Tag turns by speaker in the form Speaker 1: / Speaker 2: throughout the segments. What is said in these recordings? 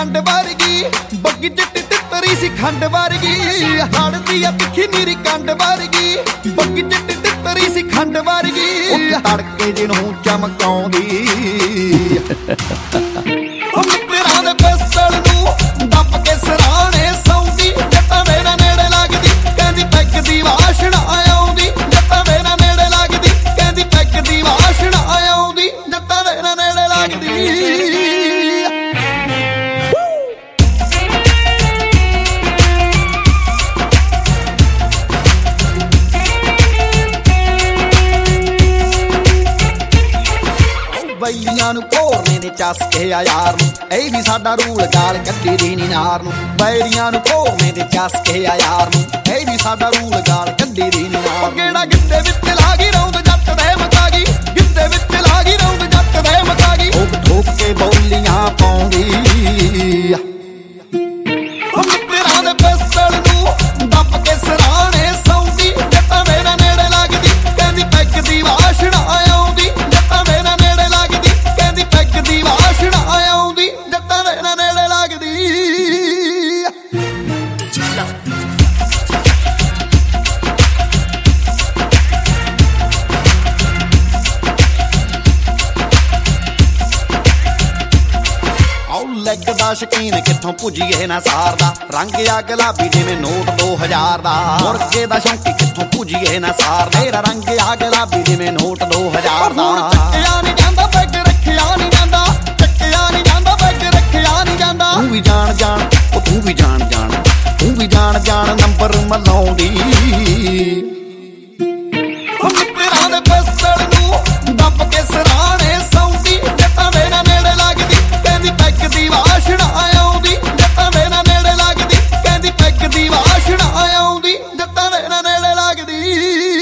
Speaker 1: ਕੰਡ ਵਰਗੀ ਬੱਗੀ ਚਿੱਟੀ ਤਿੱਤਰੀ ਸੀ ਖੰਡ ਵਰਗੀ ਹੜਦੀ ਆ ਤਿੱਖੀ ਨੀਰੀ ਕੰਡ ਵਰਗੀ ਬੱਗੀ ਚਿੱਟੀ ਤਿੱਤਰੀ ਸੀ ਖੰਡ ਵਰਗੀ ਉਹ ਤੜਕੇ ਜਿਹਨੂੰ ਚਮਕਾਉਂਦੀ ਉਹ ਮਿੱਤਰਾਂ ਦੇ ਪਿਸਤਲ ਨੂੰ ਦੱਬ ਕੇ ਸਰਾਣੇ ਸੌਂਦੀ ਜੱਟਾਂ ਦੇ ਨਾ ਨੇੜੇ ਲੱਗਦੀ ਕਹਿੰਦੀ ਪੈਗ ਦੀ ਵਾਸ਼ਨਾ ਆਉਂਦੀ ਜੱਟਾਂ ਦੇ ਨਾ ਨੇੜੇ ਲੱਗਦੀ ਕਹਿੰਦੀ ਪੈਗ ਦੀ ਵਾਸ਼ਨਾ ਆਉਂਦੀ ਜੱਟਾਂ ਦੇ ਨਾ ਨੇੜੇ ਲੱਗਦੀ ਬਈਆਂ ਨੂੰ ਘੋਰਨੇ ਨੇ ਚਸਕੇ ਆ ਯਾਰ ਨੂੰ ਇਹ ਵੀ ਸਾਡਾ ਰੂਲ ਗਾਲ ਕੱਢੀ ਦੀ ਨੀ ਨਾਰ ਨੂੰ ਬੈਰੀਆਂ ਨੂੰ ਘੋਰਨੇ ਦੇ ਚਸਕੇ ਆ ਯਾਰ ਨੂੰ ਇਹ ਵੀ ਸਾਡਾ ਰੂਲ ਗਾਲ ਕੱਢੀ ਦੀ ਨੀ ਨਾਰ ਕਿਹੜਾ ਗਿੱਧੇ ਵਿੱਚ ਲਾ ਗਈ ਰੌਂਦ ਜੱਟ ਦੇ ਮਕਾ ਗਈ ਗਿੱਧੇ ਵਿੱਚ ਲਾ ਗਈ ਰੌਂਦ ਜੱਟ ਦੇ ਮਕਾ ਗਈ ਠੋਕ ਠੋਕ ਕੇ ਬੋਲੀਆਂ ਪਾਉਂਦੀ ਉਹ ਮਿੱਤਰਾਂ ਦੇ ਪਿਸਤਲ ਨੂੰ ਦੱਬ ਕੇ ਸਰਾਣੇ ਸੌਂਦੀ ਜੱਟਾਂ ਦੇ ਨਾ ਨੇੜੇ ਲੱਗਦੀ ਕਹਿੰਦੀ ਪੈਗ ਦੀ ਵਾਸ਼ਨਾ ਆਉਂਦੀ ਜੱਟਾਂ ਦੇ ਨਾ ਨੇੜੇ ਲੱਗਦੀ ਕਹਿੰਦੀ ਪੈਗ ਦੀ ਵਾਸ਼ਨਾ ਆਉਂਦੀ ਜੱਟਾਂ ਦੇ ਨਾ ਨੇੜੇ ਲੱਗਦੀ ਲੈਗ ਦਾ ਸ਼ਕੀਨ ਕਿੱਥੋਂ ਭੁੱਜੀਏ ਨਾ ਸਾਰਦਾ ਰੰਗ ਆ ਗੁਲਾਬੀ ਜਿਵੇਂ ਨੋਟ 2000 ਦਾ ਮੁਰਗੇ ਦਾ ਸ਼ੌਂਕੀ ਕਿੱਥੋਂ ਭੁੱਜੀਏ ਨਾ ਸਾਰਦਾ ਤੇਰਾ ਰੰਗ ਆ ਗੁਲਾਬੀ ਜਿਵੇਂ ਨੋਟ 2000 ਦਾ ਚੱਕਿਆ ਨਹੀਂ ਜਾਂਦਾ ਪੈਗ ਰੱਖਿਆ ਨਹੀਂ ਜਾਂਦਾ ਚੱਕਿਆ ਨਹੀਂ ਜਾਂਦਾ ਪੈਗ ਰੱਖਿਆ ਨਹੀਂ ਜਾਂਦਾ ਤੂੰ ਵੀ ਜਾਣ ਜਾਣ ਉਹ ਤੂੰ ਵੀ ਜਾਣ ਜਾਣ ਤੂੰ ਵੀ ਜਾਣ ਜਾਣ ਨੰਬਰ ਮਲਾਉਂਦੀ ਉਹ ਮਿੱਤਰਾਂ ਦੇ ਪਿਸਤਲ ਨੂੰ ਦੱਬ ਕੇ ਸਰਾਣੇ ਸੌਂਦੀ ਜੱਟਾਂ ਦੇ ਨਾ ਨੇੜੇ ਲੱਗਦੀ ਕਹਿੰਦੀ ਪੈਗ ਦੀ ਵਾਸ਼ਨਾ ਆਉਂਦੀ ਜੱਟਾਂ ਦੇ ਨਾ ਨੇੜੇ ਲੱਗਦੀ ਕਹਿੰਦੀ ਪੈਗ ਦੀ ਵਾਸ਼ਨਾ ਆਉਂਦੀ ਜੱਟਾਂ ਦੇ ਨਾ ਨੇੜੇ ਲੱਗਦੀ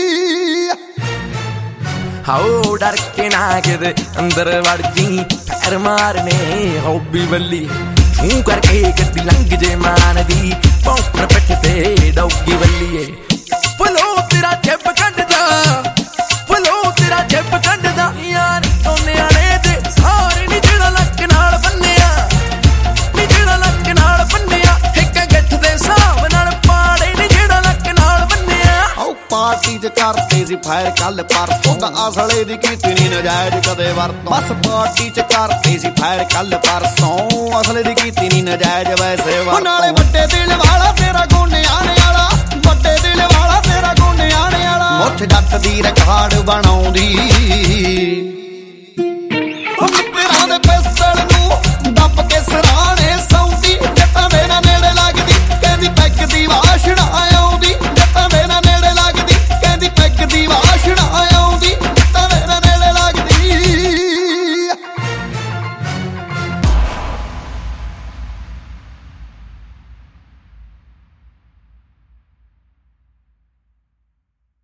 Speaker 2: ਹਾਓ ਡਰ ਕੇ ਨਾ ਕਿਤੇ ਅੰਦਰ ਵੜ ਜੀ ਪੈਰ ਮਾਰਨੇ ਹੌਬੀ ਬੱਲੀ ਤੂੰ ਕਰਕੇ ਗੱਡੀ ਲੰਘ ਜੇ ਮਾਨ ਦੀ ਪੌਂਪਰ ਪਿੱਠ ਤੇ ਡੌਗੀ ਬੱਲੀਏ ਫਲੋ ਤੇਰਾ ਜੱਬ ਕੱਢਦਾ ਫਲੋ ਤੇਰਾ ਜੱਬ ਕੱਢਦਾ ਯਾਰ ਸੋਨਿਆਂ ਨੇ ਤੇ ਸਾਰੇ ਨੀ ਜਿਹੜਾ ਲੱਕ ਨਾਲ ਬੰਨਿਆ ਨੀ ਜਿਹੜਾ ਲੱਕ ਨਾਲ ਬੰਨਿਆ ਇੱਕ ਗੱਠ ਦੇ ਹਿਸਾਬ ਨਾਲ ਪਾੜੇ ਨੀ ਜਿਹੜਾ ਲੱਕ ਨਾਲ ਬੰਨਿਆ
Speaker 1: ਆਓ ਪਾਰਟੀ ਚ ਕਰਤੇ ਸੀ ਫਾਇਰ ਕੱਲ ਪਰਸੋਂ ਦਾ ਅਸਲੇ ਦੀ ਕੀਤੀ ਨੀ ਨਜਾਇਜ਼ ਕਦੇ ਵਰਤੋਂ ਬਸ ਪਾਰਟੀ ਚ ਕਰਤੇ ਸੀ ਫਾਇਰ ਕੱਲ ਪਰਸੋਂ ਅਸਲੇ ਦੀ ਕੀਤੀ ਨੀ ਨਜਾਇਜ਼ ਵੈਸੇ ਵਰਤੋਂ ਨਾਲੇ ਵੱਡੇ ਦਿਲ ਵਾਲਾ ਤੇਰਾ ਗੋਨਿਆਣੇ ਵਾਲਾ ਵੱਡੇ ਦਿਲ ਵਾਲਾ ਤੇਰਾ ਗੋਨਿਆਣੇ ਵਾਲਾ ਮੁੱਛ ਜੱਟ ਦੀ ਰਿਕਾਰਡ ਬਣਾਉਂਦੀ